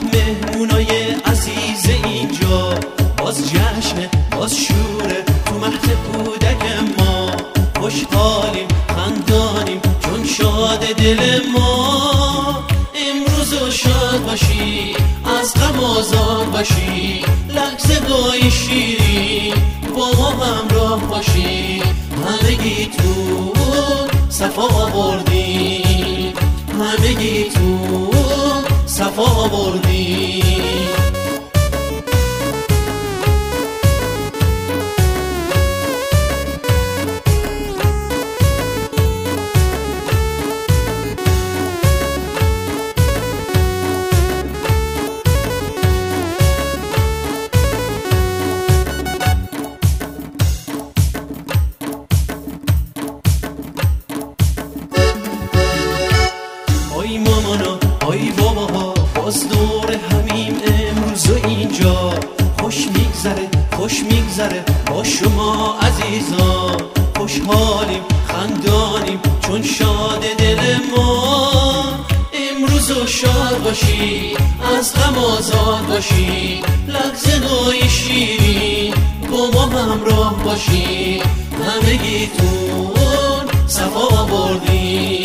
مهمونای عزیز اینجا، باز جشنه باز شوره تو مهد کودک ما. خوشحالیم خندانیم چون شاد دل ما. امروز شاد باشی از غم آزاد باشی، لحظه های شیرین با ما همراه باشی. همگی تو صفا آوردی، همگی تو صفا آوردی. آی مامانا آی باباها باز دور همیم امروز و اینجا. خوش میگذره با شما عزیزا. خوشحالیم خندانیم چون شاد دل ما. امروز و شاد باشی از غم آزاد باشی، لحظه های شیرین با ما همراه باشی. همگیتون صفا آوردی.